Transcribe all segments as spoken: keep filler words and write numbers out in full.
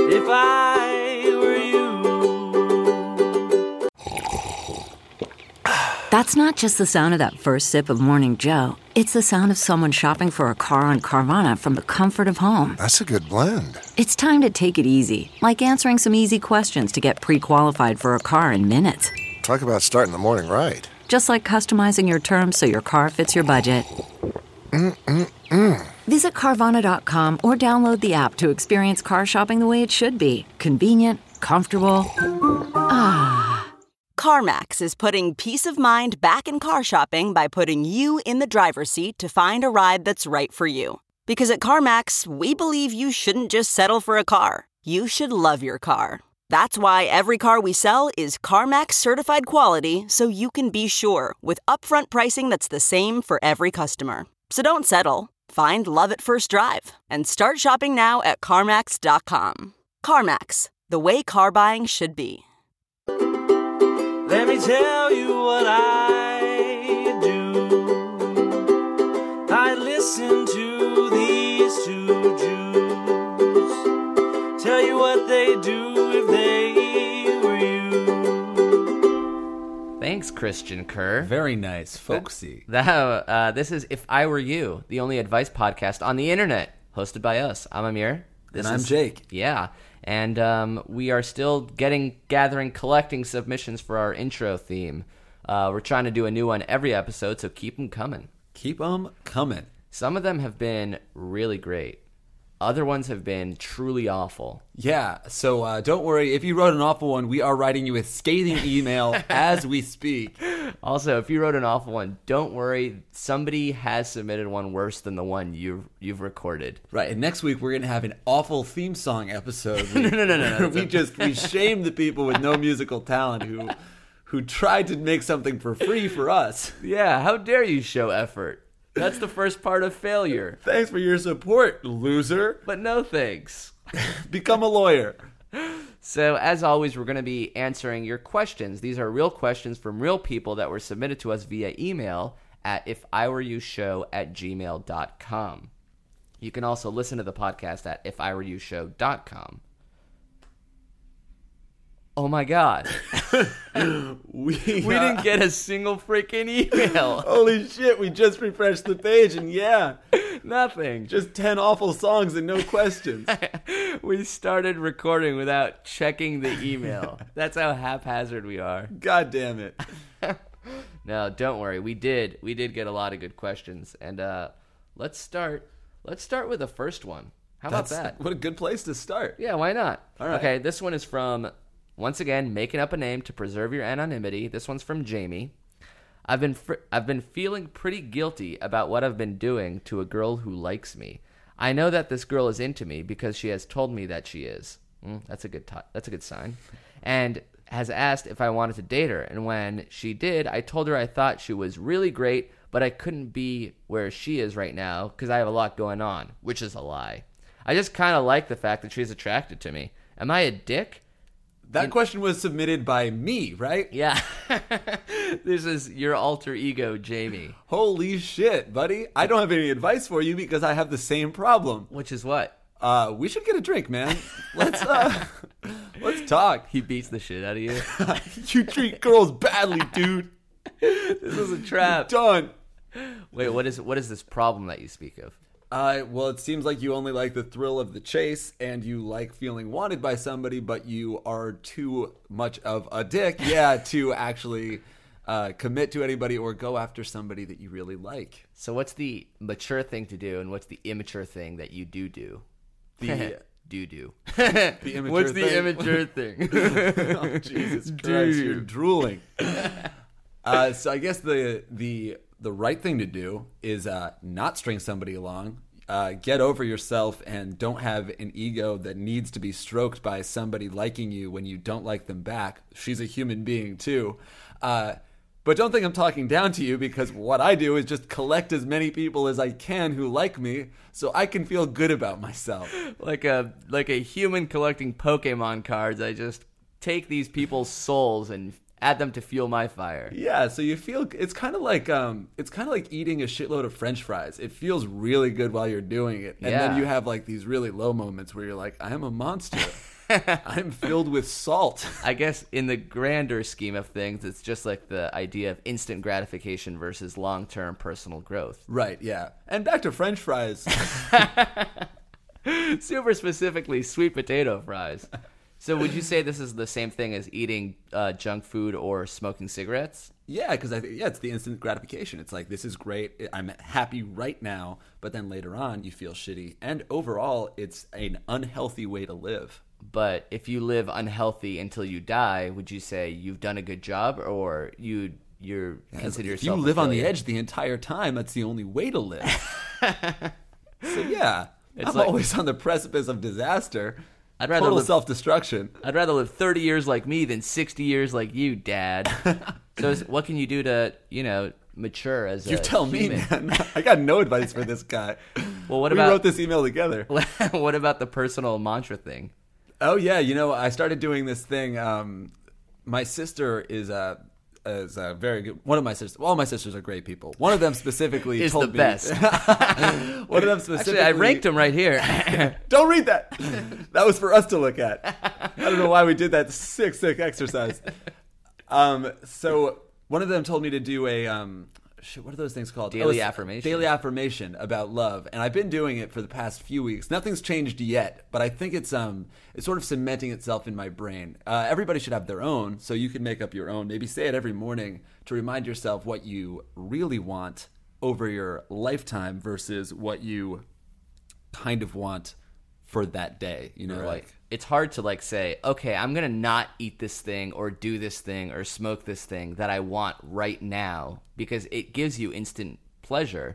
if I were you. That's not just the sound of that first sip of Morning Joe. It's the sound of someone shopping for a car on Carvana from the comfort of home. That's a good blend. It's time to take it easy, like answering some easy questions to get pre-qualified for a car in minutes. Talk about starting the morning right. Just like customizing your terms so your car fits your budget. Mm-mm-mm. Visit Carvana dot com or download the app to experience car shopping the way it should be. Convenient, comfortable. Ah. CarMax is putting peace of mind back in car shopping by putting you in the driver's seat to find a ride that's right for you. Because at CarMax, we believe you shouldn't just settle for a car. You should love your car. That's why every car we sell is CarMax certified quality, so you can be sure with upfront pricing that's the same for every customer. So don't settle. Find love at first drive and start shopping now at CarMax dot com. CarMax, the way car buying should be. Let me tell you what I do. I listen to these two Jews tell you what they do if they were you. Thanks, Christian Kerr. Very nice, folksy. That, uh, this is If I Were You, the only advice podcast on the internet, hosted by us. I'm Amir. This and I'm is, Jake. Yeah, and um, we are still getting, gathering, collecting submissions for our intro theme. Uh, we're trying to do a new one every episode, so keep them coming. Keep them coming. Some of them have been really great. Other ones have been truly awful. Yeah, so uh, don't worry. If you wrote an awful one, we are writing you a scathing email as we speak. Also, if you wrote an awful one, don't worry. Somebody has submitted one worse than the one you've, you've recorded. Right, and next week we're going to have an awful theme song episode. We, no, no, no, no. no we just we shame the people with no musical talent who who tried to make something for free for us. Yeah, how dare you show effort? That's the first part of failure. Thanks for your support, loser. But no thanks. Become a lawyer. So, as always, we're going to be answering your questions. These are real questions from real people that were submitted to us via email at if I were you show at gmail dot com. You can also listen to the podcast at if I were you show dot com. Oh my God. we we didn't get a single freaking email. Holy shit, we just refreshed the page and yeah. Nothing. Just ten awful songs and no questions. We started recording without checking the email. That's how haphazard we are. God damn it. No, don't worry. We did. We did get a lot of good questions. And uh, let's start. Let's start with the first one. How That's, about that? What a good place to start. Yeah, why not? All right. Okay, this one is from, once again, making up a name to preserve your anonymity. This one's from Jamie. I've been fr- I've been feeling pretty guilty about what I've been doing to a girl who likes me. I know that this girl is into me because she has told me that she is. Mm, that's a good t- that's a good sign. And has asked if I wanted to date her. And when she did, I told her I thought she was really great, but I couldn't be where she is right now because I have a lot going on, which is a lie. I just kind of like the fact that she's attracted to me. Am I a dick? That In- question was submitted by me, right? Yeah. This is your alter ego, Jamie. Holy shit, buddy. I don't have any advice for you because I have the same problem. Which is what? Uh, we should get a drink, man. Let's uh, let's talk. He beats the shit out of you. You treat girls badly, dude. This is a trap. Done. Wait, what is what is this problem that you speak of? Uh, well, it seems like you only like the thrill of the chase and you like feeling wanted by somebody, but you are too much of a dick, yeah, to actually uh, commit to anybody or go after somebody that you really like. So what's the mature thing to do and what's the immature thing that you do do? The do do. The immature What's the thing? immature thing? Oh, Jesus Christ, Do. you're drooling. Uh, so I guess the the the right thing to do is uh, not string somebody along. Uh, get over yourself and don't have an ego that needs to be stroked by somebody liking you when you don't like them back. She's a human being too. Uh, but don't think I'm talking down to you because what I do is just collect as many people as I can who like me so I can feel good about myself. like a like a human collecting Pokemon cards, I just take these people's souls and add them to fuel my fire. Yeah, so you feel it's kind of like um, it's kind of like eating a shitload of French fries. It feels really good while you're doing it, and Yeah. then you have like these really low moments where you're like, I am a monster. I'm filled with salt. I guess in the grander scheme of things, it's just like the idea of instant gratification versus long-term personal growth. Right, yeah. And back to French fries. Super specifically, sweet potato fries. So would you say this is the same thing as eating uh, junk food or smoking cigarettes? Yeah, because I think yeah, it's the instant gratification. It's like, this is great. I'm happy right now, but then later on you feel shitty. And overall, it's an unhealthy way to live. But if you live unhealthy until you die, would you say you've done a good job, or you you're consider If you yourself a live on the failure? edge the entire time, that's the only way to live. So yeah, It's I'm like- always on the precipice of disaster. I'd rather Total live- self-destruction. I'd rather live thirty years like me than sixty years like you, Dad. So is- what can you do to, you know, mature as a You tell human? me, man. I got no advice for this guy. Well, what we about wrote this email together. what about the personal mantra thing? Oh yeah, you know, I started doing this thing. Um, my sister is a is a very good. One of my sisters. All my sisters are great people. One of them specifically Is told the me, best. One of them specifically. Actually, I ranked them right here. Don't read that. That was for us to look at. I don't know why we did that sick, sick exercise. Um, so one of them told me to do a um, shit, what are those things called? Daily it's affirmation. Daily affirmation about love, and I've been doing it for the past few weeks. Nothing's changed yet, but I think it's um, it's sort of cementing itself in my brain. Uh, everybody should have their own, so you can make up your own. Maybe say it every morning to remind yourself what you really want over your lifetime versus what you kind of want for that day. You know, Right. like. It's hard to like say, okay, I'm gonna not eat this thing or do this thing or smoke this thing that I want right now, because it gives you instant pleasure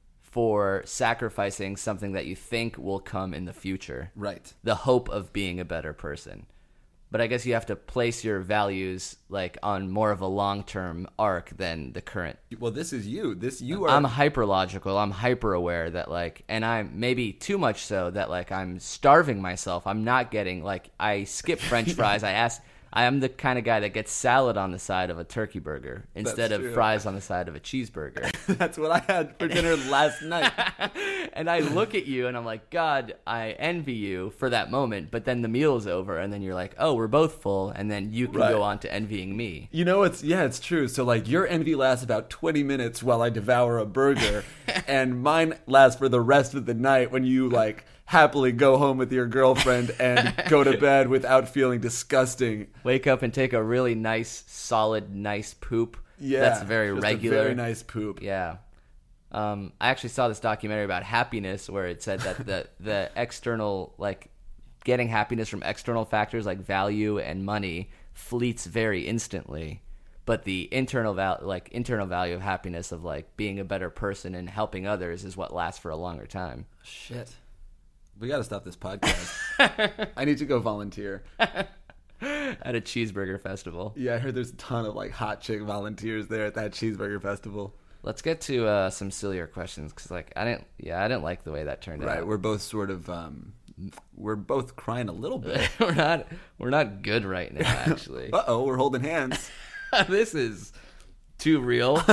for sacrificing something that you think will come in the future. Right. The hope of being a better person. But I guess you have to place your values like on more of a long-term arc than the current. Well, this is you. This you are. I'm hyper logical. I'm hyper aware that like, and I'm maybe too much so that like I'm starving myself. I'm not getting like, I skip French fries. I ask, I am the kind of guy that gets salad on the side of a turkey burger instead That's of true. fries on the side of a cheeseburger. That's what I had for dinner last night. And I look at you and I'm like, God, I envy you for that moment. But then the meal is over and then you're like, oh, we're both full. And then you can Right. go on to envying me. You know, it's yeah, it's true. So like, your envy lasts about twenty minutes while I devour a burger, and mine lasts for the rest of the night when you like happily go home with your girlfriend and go to bed without feeling disgusting. Wake up and take a really nice, solid, nice poop. Yeah, That's very just a regular. very nice poop. Yeah. Um, I actually saw this documentary about happiness where it said that the, the external, like, getting happiness from external factors like value and money fleets very instantly. But the internal val- like internal value of happiness of like being a better person and helping others is what lasts for a longer time. Shit. We got to stop this podcast. I need to go volunteer. At a cheeseburger festival. Yeah, I heard there's a ton of like hot chick volunteers there at that cheeseburger festival. Let's get to uh, some sillier questions because, like, I didn't, yeah, I didn't like the way that turned Right, out. we're both sort of, um, we're both crying a little bit. we're not, we're not good right now. Actually, Uh oh, we're holding hands. this is too real.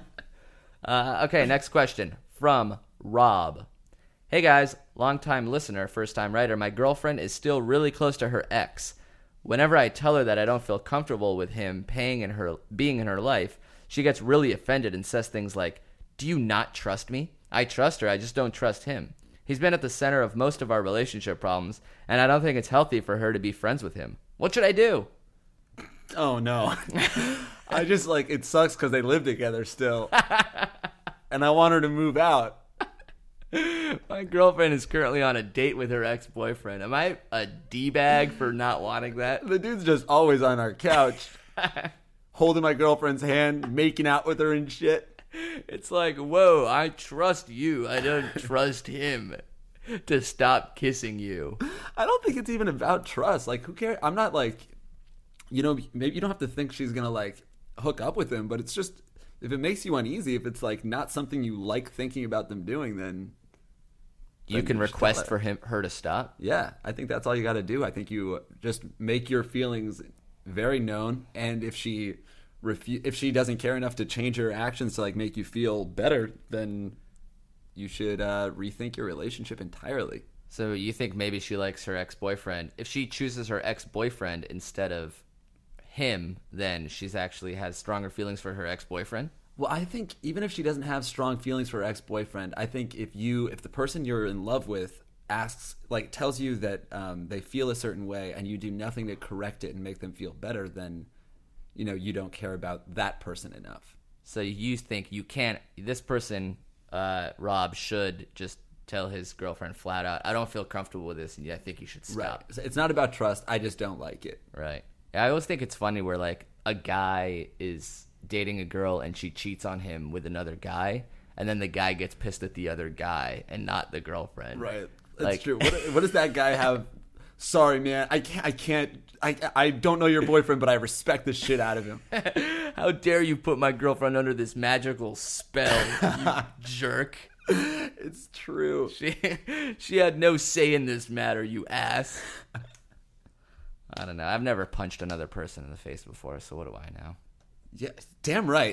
uh, okay, next question from Rob. Hey guys, long-time listener, first-time writer. My girlfriend is still really close to her ex. Whenever I tell her that I don't feel comfortable with him paying in her being in her life, she gets really offended and says things like, "Do you not trust me? I trust her, I just don't trust him. He's been at the center of most of our relationship problems, and I don't think it's healthy for her to be friends with him. What should I do?" Oh no. I just like, it sucks because they live together still. And I want her to move out. My girlfriend is currently on a date with her ex-boyfriend. Am I a D-bag for not wanting that? The dude's just always on our couch, holding my girlfriend's hand, making out with her and shit. It's like, whoa, I trust you. I don't trust him to stop kissing you. I don't think it's even about trust. Like, who cares? I'm not like, you know, maybe you don't have to think she's going to like hook up with him, but it's just, if it makes you uneasy, if it's like not something you like thinking about them doing, then You then can you should request tell her. for him her to stop. Yeah, I think that's all you got to do. I think you just make your feelings very known, and if she refu- if she doesn't care enough to change her actions to like make you feel better, then you should uh, rethink your relationship entirely. So you think maybe she likes her ex-boyfriend. If she chooses her ex-boyfriend instead of him, then she's actually has stronger feelings for her ex-boyfriend? Well, I think even if she doesn't have strong feelings for her ex-boyfriend, I think if you if the person you're in love with asks, like tells you that um, they feel a certain way and you do nothing to correct it and make them feel better, then, you know, you don't care about that person enough. So you think you can't, this person, uh, Rob, should just tell his girlfriend flat out, I don't feel comfortable with this, and I think you should stop. Right. It's not about trust. I just don't like it. Right. I always think it's funny where, like, a guy is dating a girl and she cheats on him with another guy, and then the guy gets pissed at the other guy and not the girlfriend. Right. That's Like, true. What, what does that guy have? Sorry, man. I can't. I can't. I, I don't know your boyfriend, but I respect the shit out of him. How dare you put my girlfriend under this magical spell, you jerk. It's true. She, she had no say in this matter, you ass. I don't know. I've never punched another person in the face before, so what do I know? Yeah, damn right.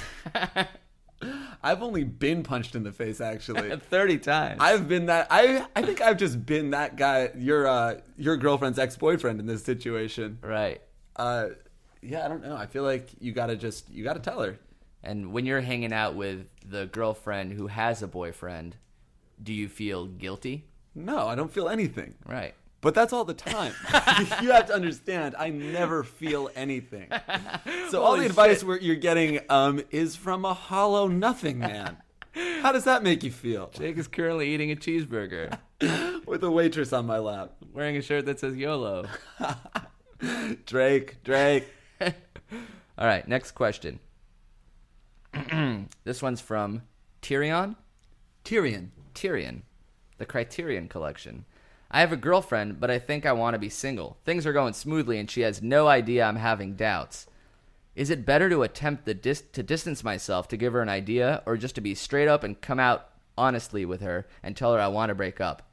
I've only been punched in the face, actually. thirty times. I've been that. I I think I've just been that guy. Your uh your girlfriend's ex-boyfriend in this situation. Right. Uh, yeah. I don't know. I feel like you gotta just you gotta tell her. And when you're hanging out with the girlfriend who has a boyfriend, do you feel guilty? No, I don't feel anything. Right. But that's all the time. You have to understand, I never feel anything. So all Holy the advice shit. where you're getting um, is from a hollow nothing man. How does that make you feel? Jake is currently eating a cheeseburger, With a waitress on my lap. wearing a shirt that says YOLO. Drake, Drake. All right, next question. This one's from Tyrion. Tyrion. Tyrion, the Criterion Collection. I have a girlfriend, but I think I want to be single. Things are going smoothly, and she has no idea I'm having doubts. Is it better to attempt the dis- to distance myself to give her an idea, or just to be straight up and come out honestly with her and tell her I want to break up?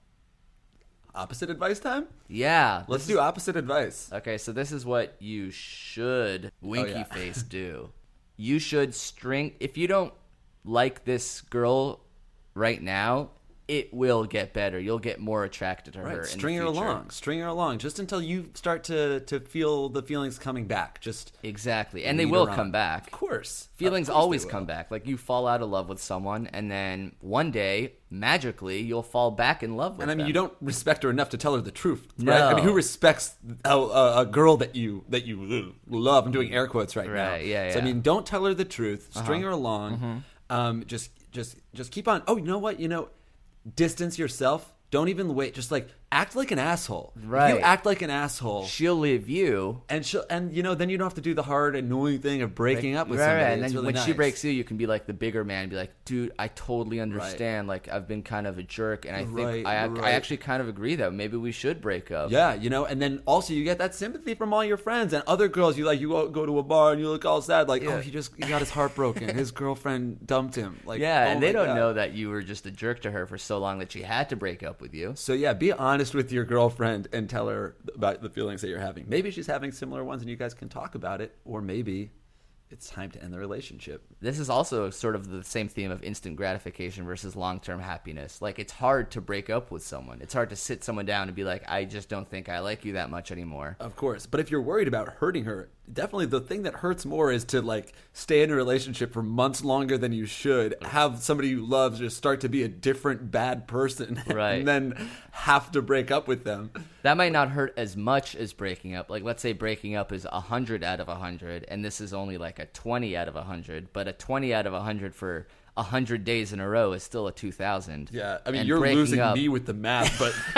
Opposite advice time? Yeah. Let's this do is- opposite advice. Okay, so this is what you should, winky yeah. face, do. You should string, if you don't like this girl right now, it will get better. You'll get more attracted to her. Right, in string the her future. along. String her along. Just until you start to, to feel the feelings coming back. Just Exactly. And they lead will her on. come back. Of course. Feelings Of course always they will. come back. Like, you fall out of love with someone, and then one day, magically, you'll fall back in love with And I mean, them. you don't respect her enough to tell her the truth, No. right? I mean, who respects a, a, a girl that you that you love? I'm doing air quotes right, now. Right, yeah, So I yeah. mean, don't tell her the truth. String Uh-huh. her along. Mm-hmm. Um, just, just, just keep on. Oh, you know what? You know, distance yourself. Don't even wait. Just like act like an asshole. If Right. you act like an asshole. She'll leave you. And she'll, and you know, then you don't have to do the hard, annoying thing of breaking up with Right, somebody. right. And It's then really when she nice. breaks you, you can be like the bigger man and be like, dude, I totally understand. Like, I've been kind of a jerk, and I think Right, I, right. I actually kind of agree that maybe we should break up. Yeah, you know, and then also you get that sympathy from all your friends and other girls. You like, you go, go to a bar and you look all sad, like, Yeah. oh, he just he got his heart broken. His girlfriend dumped him. Like, Yeah, oh and they my don't God. know that you were just a jerk to her for so long that she had to break up with you. So yeah, be honest with your girlfriend and tell her about the feelings that you're having. Maybe she's having similar ones and you guys can talk about it, or maybe it's time to end the relationship. This is also sort of the same theme of instant gratification versus long-term happiness. Like, it's hard to break up with someone. It's hard to sit someone down and be like, I just don't think I like you that much anymore. Of course. But if you're worried about hurting her, definitely the thing that hurts more is to like stay in a relationship for months longer than you should, have somebody you love just start to be a different bad person, Right. and then have to break up with them. That might not hurt as much as breaking up. Like, let's say breaking up is one hundred out of one hundred, and this is only like a twenty out of one hundred. But a twenty out of one hundred for one hundred days in a row is still a two thousand. Yeah, I mean, And you're breaking losing up- me with the math,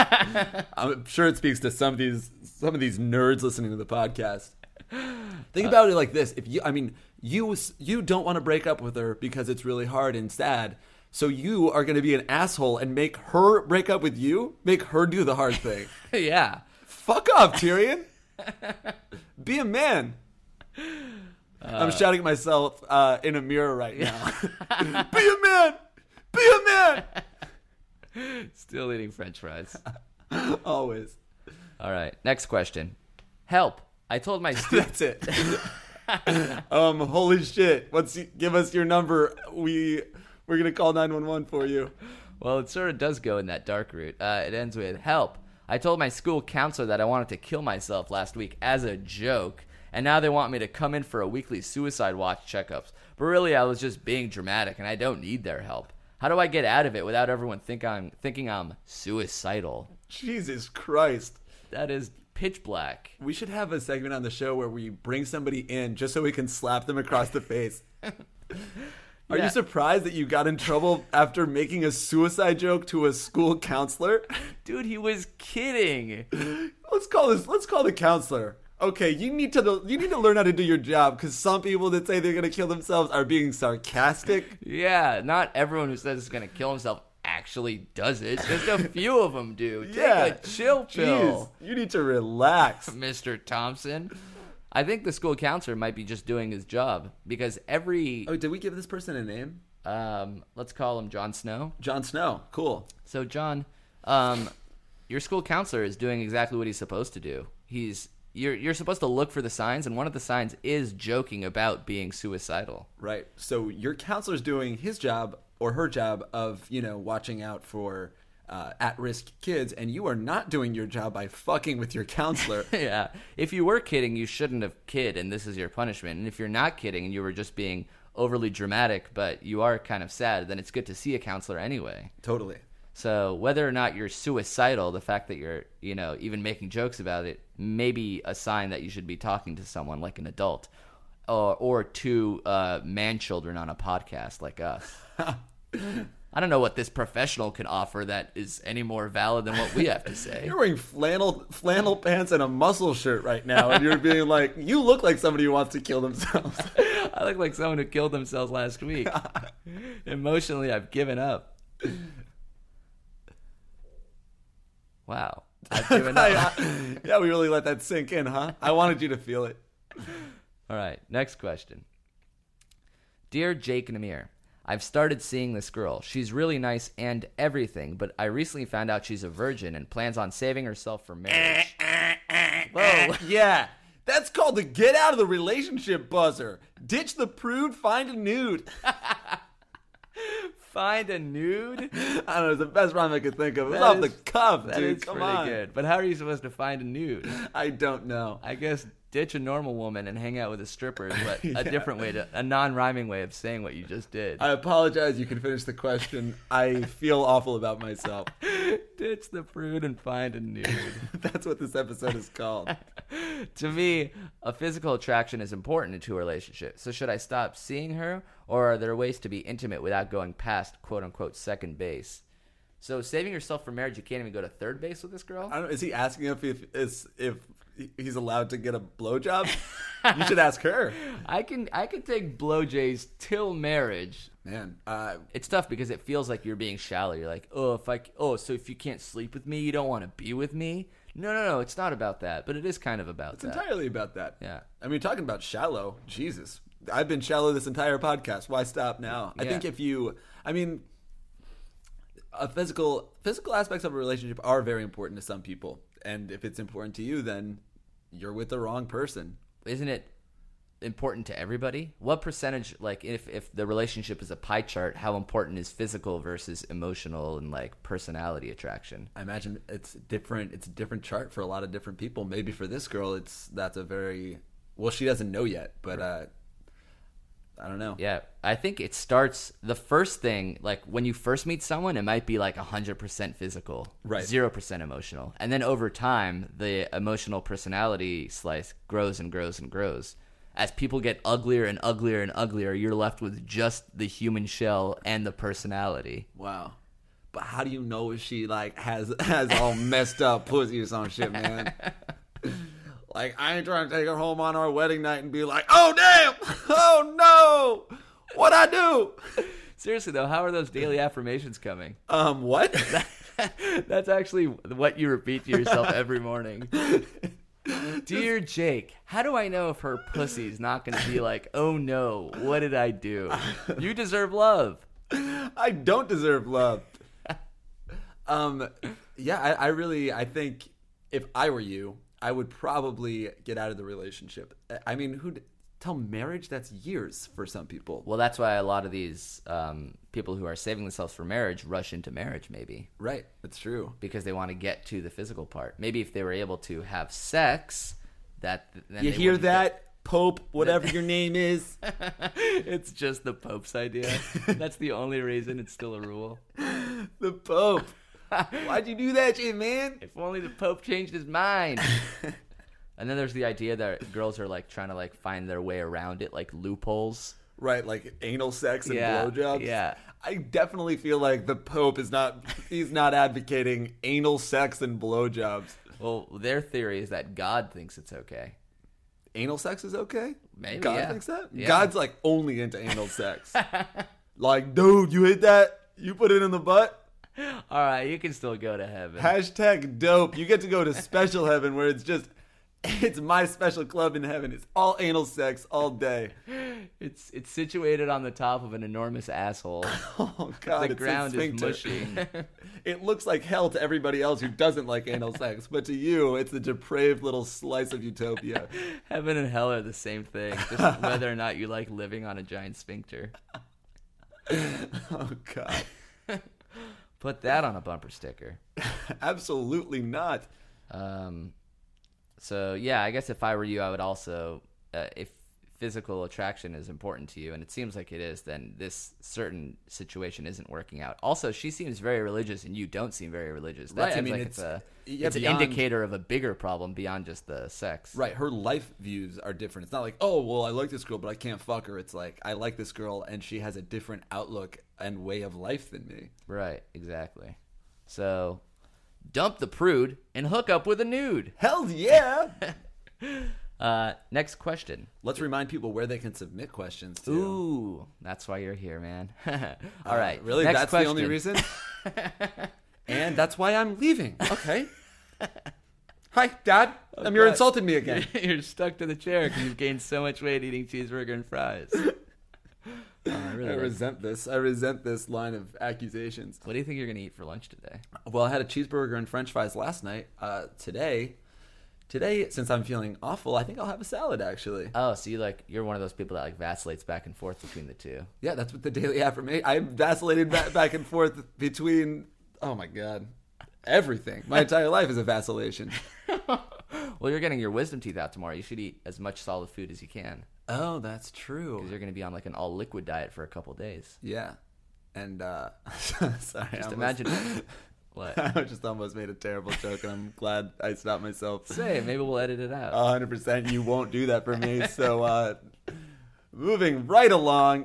but I'm sure it speaks to some of these some of these nerds listening to the podcast. Think about it like this: if you, I mean, you you don't want to break up with her because it's really hard and sad, so you are going to be an asshole and make her break up with you, make her do the hard thing. Yeah. Fuck off, Tyrion. Be a man. I'm shouting at myself uh, in a mirror right now. Be a man. Be a man. Still eating French fries. Always. All right. Next question. Help. I told my students. That's it. um, holy shit! What's give us your number? We we're gonna call nine one one for you. Well, it sort of does go in that dark route. Uh, it ends with help. I told my school counselor that I wanted to kill myself last week as a joke, and now they want me to come in for a weekly suicide watch checkups. But really, I was just being dramatic, and I don't need their help. How do I get out of it without everyone think I'm thinking I'm suicidal? Jesus Christ. That is pitch black. We should have a segment on the show where we bring somebody in just so we can slap them across the face. Are Yeah. you surprised that you got in trouble after making a suicide joke to a school counselor? Dude, he was kidding. Let's call this. Let's call the counselor. Okay, you need to you need to learn how to do your job, because some people that say they're gonna kill themselves are being sarcastic. Yeah, not everyone who says he's going to kill himself actually does it. Just a few of them do. Take Yeah. a chill pill, Jeez, you need to relax. Mister Thompson. I think the school counselor might be just doing his job because every, Oh, did we give this person a name? um, let's call him Jon Snow. Jon Snow. Cool. So, John, um, your school counselor is doing exactly what he's supposed to do. He's you're you're supposed to look for the signs, and one of the signs is joking about being suicidal. Right. So your counselor's doing his job or her job of, you know, watching out for uh, at-risk kids, and you are not doing your job by fucking with your counselor. Yeah. If you were kidding, you shouldn't have kid, and this is your punishment. And if you're not kidding and you were just being overly dramatic, but you are kind of sad, then it's good to see a counselor anyway. Totally. So whether or not you're suicidal, the fact that you're, you know, even making jokes about it, may be a sign that you should be talking to someone like an adult, or or two uh, man children on a podcast like us. I don't know what this professional can offer that is any more valid than what we have to say. You're wearing flannel flannel pants and a muscle shirt right now, and you're being like, you look like somebody who wants to kill themselves. I look like someone who killed themselves last week. Emotionally, I've given up. Wow. I've given up. Yeah, we really let that sink in, huh? I wanted you to feel it. All right, next question. Dear Jake and Amir, I've started seeing this girl. She's really nice and everything, but I recently found out she's a virgin and plans on saving herself for marriage. Whoa. Yeah, that's called the get out of the relationship buzzer. Ditch the prude, find a nude. Find a nude? I don't know, it's the best rhyme I could think of. It was That off is- the cuff, That dude. is Come pretty on. good. But how are you supposed to find a nude? I don't know. I guess ditch a normal woman and hang out with a stripper is what a different way to, a non-rhyming way of saying what you just did. I apologize. You can finish the question. I feel awful about myself. Ditch the prude and find a nude. That's what this episode is called. To me, a physical attraction is important to a relationship. So should I stop seeing her, or are there ways to be intimate without going past quote-unquote second base? So saving yourself for marriage, you can't even go to third base with this girl? I don't know. Is he asking if if if, if he's allowed to get a blowjob? You should ask her. I can I can take blowjays till marriage. Man, uh, It's tough because it feels like you're being shallow. You're like, oh, if I oh, so if you can't sleep with me, you don't want to be with me? No, no, no. It's not about that, but it is kind of about it's that. entirely about that. Yeah. I mean, talking about shallow, Jesus. I've been shallow this entire podcast. Why stop now? I Yeah. think if you, I mean, a physical physical aspects of a relationship are very important to some people, and if it's important to you, then you're with the wrong person. Isn't it important to everybody? What percentage, like if, if the relationship is a pie chart, how important is physical versus emotional and like personality attraction? I imagine it's different. It's a different chart for a lot of different people. Maybe for this girl, it's that's a very well. She doesn't know yet, but uh, I don't know. Yeah, I think it starts, the first thing, like when you first meet someone, it might be like one hundred percent physical, Right. zero percent emotional. And then over time, the emotional personality slice grows and grows and grows. As people get uglier and uglier and uglier, you're left with just the human shell and the personality. Wow. But how do you know if she like has has all messed up pussy or some shit, man? Like, I ain't trying to take her home on our wedding night and be like, oh damn, oh no, what'd I do? Seriously though, how are those daily affirmations coming? Um, what? That's actually what you repeat to yourself every morning. Dear Jake, how do I know if her pussy's not going to be like, oh no, what did I do? You deserve love. I don't deserve love. Um, yeah, I, I really, I think if I were you, I would probably get out of the relationship. I mean, who tell marriage? That's years for some people. Well, that's why a lot of these um, people who are saving themselves for marriage rush into marriage, maybe. Right, that's true. Because they want to get to the physical part. Maybe if they were able to have sex, that then you they hear wouldn't that, get- Pope, whatever your name is? It's just the Pope's idea. That's the only reason it's still a rule. The Pope. Why'd you do that shit, man? If only the Pope changed his mind. And then there's the idea that girls are like trying to like find their way around it, like loopholes. Right, like anal sex and Yeah, blowjobs. yeah. I definitely feel like the Pope is not, he's not advocating anal sex and blowjobs. Well, their theory is that God thinks it's okay. Anal sex is okay? Maybe, God yeah. thinks that? Yeah. God's like only into anal sex. Like, dude, you hit that? You put it in the butt? All right, you can still go to heaven. Hashtag dope. You get to go to special heaven where it's just, it's my special club in heaven. It's all anal sex all day. It's it's situated on the top of an enormous asshole. Oh, God. The it's a ground is sphincter. mushy. It looks like hell to everybody else who doesn't like anal sex, but to you, it's a depraved little slice of utopia. Heaven and hell are the same thing, just whether or not you like living on a giant sphincter. Oh, God. Put that on a bumper sticker. Absolutely not. Um, so yeah, I guess if I were you, I would also, uh, if physical attraction is important to you, and it seems like it is, then this certain situation isn't working out. Also, she seems very religious, and you don't seem very religious. That Right, I seems mean, like it's- it's, a yeah, it's beyond- an indicator of a bigger problem beyond just the sex. Right, her life views are different. It's not like, oh, well, I like this girl, but I can't fuck her. It's like, I like this girl, and she has a different outlook and way of life than me. Right, exactly. So, dump the prude and hook up with a nude. Hell yeah! Uh, next question. Let's remind people where they can submit questions to. Ooh, that's why you're here, man. All Uh, right, really? next That's question. the only reason? And that's why I'm leaving. Okay. Hi, Dad. Um, you're God. insulting me again. You're stuck to the chair because you've gained so much weight eating cheeseburger and fries. Oh, I really I like- resent this. I resent this line of accusations. What do you think you're going to eat for lunch today? Well, I had a cheeseburger and french fries last night. Uh, today, today, since I'm feeling awful, I think I'll have a salad, actually. Oh, so you like you're one of those people that like vacillates back and forth between the two. Yeah, that's what the daily affirmation. I vacillated back, back and forth between, oh my God, everything. My entire life is a vacillation. Well, you're getting your wisdom teeth out tomorrow. You should eat as much solid food as you can Oh, that's true. because you're going to be on like an all liquid diet for a couple days. Yeah. And, uh, sorry. Just I almost- imagine what. I just almost made a terrible joke, and I'm glad I stopped myself. Say, maybe we'll edit it out. one hundred percent you won't do that for me. So, uh, moving right along.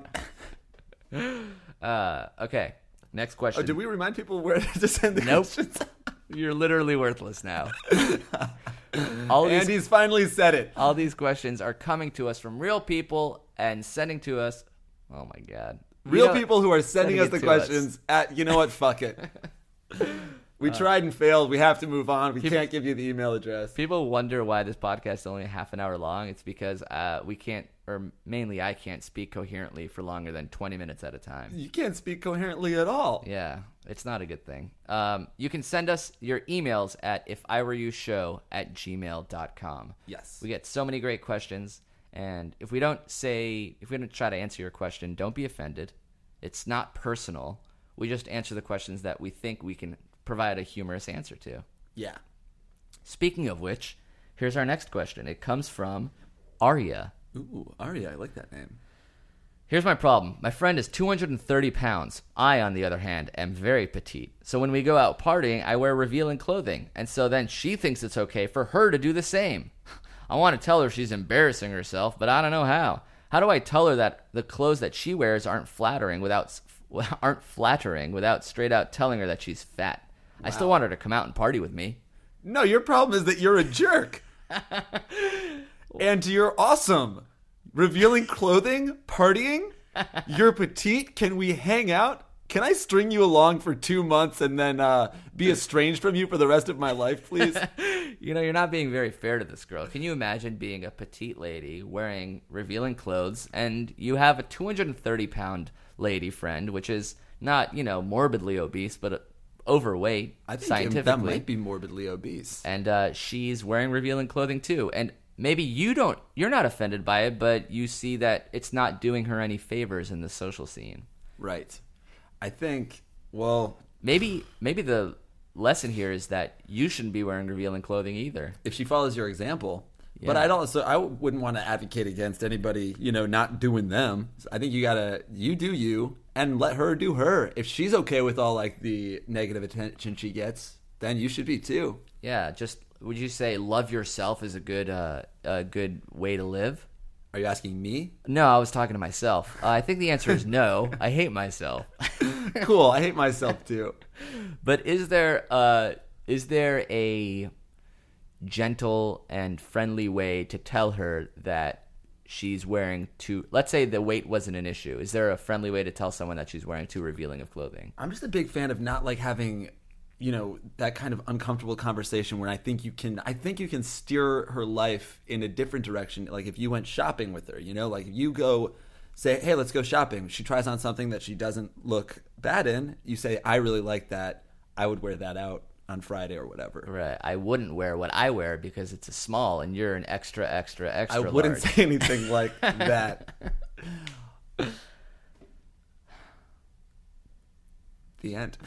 Uh, okay. Next question. Oh, did we remind people where to send the Nope. questions? You're literally worthless now. all these And he's finally said it. all these questions are coming to us from real people and sending to us. Oh my God. You Real know- people who are sending, sending us it the to questions at, you know what, fuck it. We tried and failed. We have to move on. We People- can't give you the email address. People wonder why this podcast is only half an hour long. It's because uh, we can't, or mainly I can't speak coherently for longer than twenty minutes at a time. You can't speak coherently at all. Yeah, it's not a good thing. Um, you can send us your emails at if I were you show at gmail dot com. Yes. We get so many great questions, and if we don't say, if we don't try to answer your question, don't be offended. It's not personal. We just answer the questions that we think we can provide a humorous answer to. Yeah. Speaking of which, here's our next question. It comes from Arya. Ooh, Arya, I like that name. Here's my problem. My friend is two hundred thirty pounds. I, on the other hand, am very petite. So when we go out partying, I wear revealing clothing. And so then she thinks it's okay for her to do the same. I want to tell her she's embarrassing herself, but I don't know how. How do I tell her that the clothes that she wears aren't flattering without aren't flattering without straight out telling her that she's fat? I still want her to come out and party with me. No, your problem is that you're a jerk. And you're awesome. Revealing clothing, partying, you're petite. Can we hang out? Can I string you along for two months and then uh, be estranged from you for the rest of my life, please? You know, you're not being very fair to this girl. Can you imagine being a petite lady wearing revealing clothes and you have a two hundred thirty pound lady friend, which is not, you know, morbidly obese, but overweight, I think scientifically. that might be morbidly obese. And uh, she's wearing revealing clothing too. And maybe you don't, you're not offended by it, but you see that it's not doing her any favors in the social scene. Right. I think, well, Maybe, maybe the lesson here is that you shouldn't be wearing revealing clothing either. if she follows your example. But Yeah. I'd also, I wouldn't want to advocate against anybody, you know, not doing them. I think you gotta, you do you, and let her do her. If she's okay with all like the negative attention she gets, then you should be too. Yeah, just would you say love yourself is a good, uh, a good way to live? Are you asking me? No, I was talking to myself. Uh, I think the answer is no. I hate myself. Cool. I hate myself too. But is there uh is there a gentle and friendly way to tell her that she's wearing too, let's say the weight wasn't an issue. Is there a friendly way to tell someone that she's wearing too revealing of clothing? I'm just a big fan of not like having, you know, that kind of uncomfortable conversation where I think you can I think you can steer her life in a different direction. Like if you went shopping with her, you know, like if you go say, hey, let's go shopping. She tries on something that she doesn't look bad in. You say, I really like that. I would wear that out on Friday or whatever. Right. I wouldn't wear what I wear because it's a small and you're an extra, extra, extra I wouldn't large. say anything like that. The end.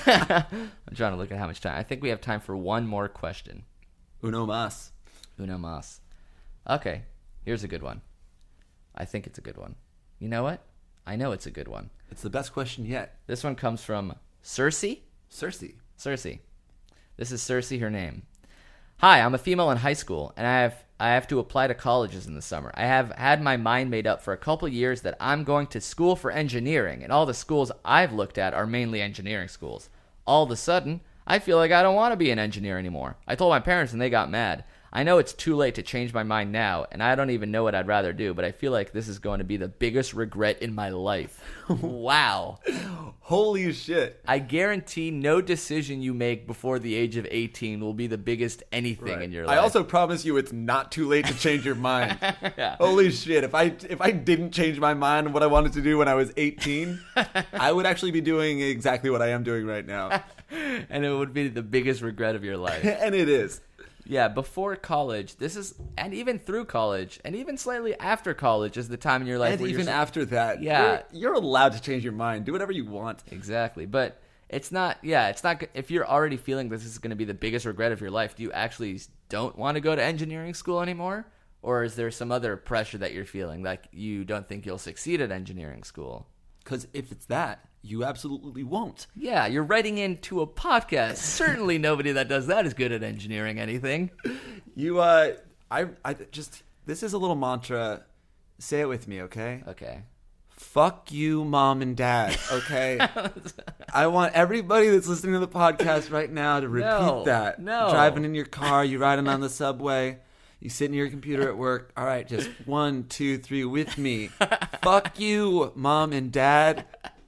I'm trying to look at how much time. I think we have time for one more question. Uno mas. Uno mas. Okay, here's a good one. I think it's a good one. You know what? I know it's a good one. It's the best question yet. This one comes from Cersei. Cersei. Cersei. This is Cersei, her name. Hi, I'm a female in high school, and I have I have to apply to colleges in the summer. I have had my mind made up for a couple years that I'm going to school for engineering, and all the schools I've looked at are mainly engineering schools. All of a sudden, I feel like I don't want to be an engineer anymore. I told my parents, and they got mad. I know it's too late to change my mind now, and I don't even know what I'd rather do, but I feel like this is going to be the biggest regret in my life. Wow. Holy shit. I guarantee no decision you make before the age of eighteen will be the biggest anything in your life. I also promise you it's not too late to change your mind. Yeah. Holy shit. If I if I didn't change my mind on what I wanted to do when I was eighteen, I would actually be doing exactly what I am doing right now. And it would be the biggest regret of your life. And it is. Yeah, before college, this is, and even through college, and even slightly after college is the time in your life And where even you're, after that, Yeah. you're, you're allowed to change your mind. Do whatever you want. Exactly, but it's not, yeah, it's not, if you're already feeling this is going to be the biggest regret of your life, do you actually don't want to go to engineering school anymore? Or is there some other pressure that you're feeling, like you don't think you'll succeed at engineering school? Because if it's that, you absolutely won't. Yeah, you're writing into a podcast. Certainly nobody that does that is good at engineering anything. You, uh, I, I just, this is a little mantra. Say it with me, okay? Okay. Fuck you, mom and dad, okay? I want everybody that's listening to the podcast right now to repeat No, that. no. Driving in your car, you riding on the subway, you sitting at your computer at work. All right, just one, two, three with me. Fuck you, mom and dad.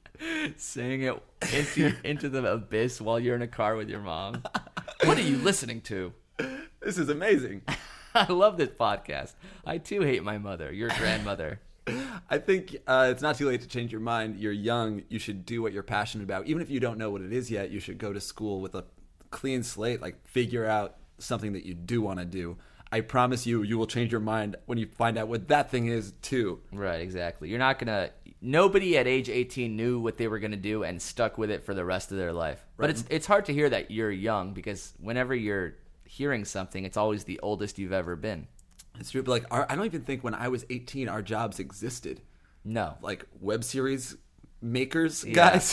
Saying it into into the abyss while you're in a car with your mom. What are you listening to? This is amazing. I love this podcast. I too hate my mother, your grandmother. I think uh, it's not too late to change your mind. You're young. You should do what you're passionate about. Even if you don't know what it is yet, you should go to school with a clean slate, like figure out something that you do want to do. I promise you, you will change your mind when you find out what that thing is too. Right, exactly. You're not gonna. Nobody at age eighteen knew what they were gonna do and stuck with it for the rest of their life. But Right. it's it's hard to hear that you're young because whenever you're hearing something, it's always the oldest you've ever been. It's true, but like our, I don't even think when I was eighteen, our jobs existed. No, Like web series makers, Yeah. guys.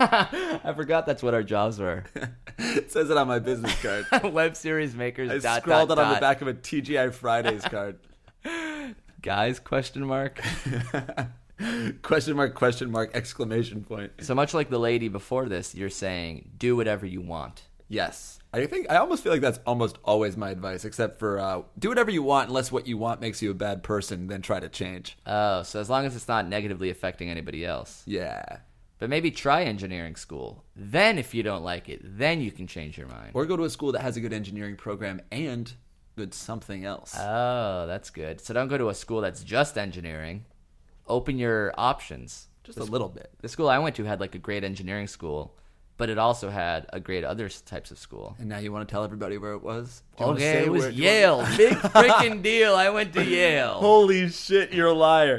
I forgot that's what our jobs were. It says it on my business card. Web series makers. I dot, scrawled dot, it on the dot. back of a T G I Fridays card. Guys? Question mark. Question mark, question mark, exclamation point. So much like the lady before this, you're saying do whatever you want. Yes. I think I almost feel like that's almost always my advice, except for uh, do whatever you want unless what you want makes you a bad person, then try to change. Oh, so as long as it's not negatively affecting anybody else. Yeah. But maybe try engineering school. Then if you don't like it, then you can change your mind. Or go to a school that has a good engineering program and good something else. Oh, that's good. So don't go to a school that's just engineering. Open your options. Just a little bit. The school I went to had like a great engineering school, but it also had a great other types of school. And now you want to tell everybody where it was? Do you wanna Okay, say it was where- Yale. Big freaking deal. I went to Yale. Holy shit, you're a liar.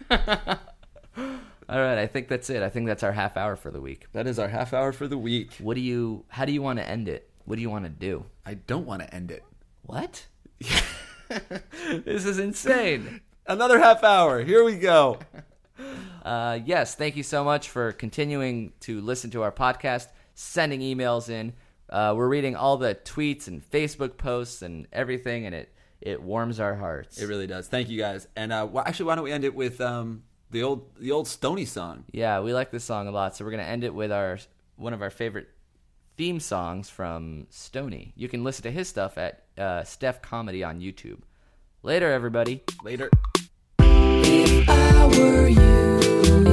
All right, I think that's it. I think that's our half hour for the week. That is our half hour for the week. What do you? How do you want to end it? What do you want to do? I don't want to end it. What? This is insane. Another half hour. Here we go. Uh, yes, thank you so much for continuing to listen to our podcast, sending emails in. Uh, we're reading all the tweets and Facebook posts and everything, and it, it warms our hearts. It really does. Thank you guys. And uh, wh- actually, why don't we end it with um, the old the old Stoney song? Yeah, we like this song a lot, so we're going to end it with our one of our favorite theme songs from Stoney. You can listen to his stuff at uh, Steph Comedy on YouTube. Later, everybody. Later. If I were you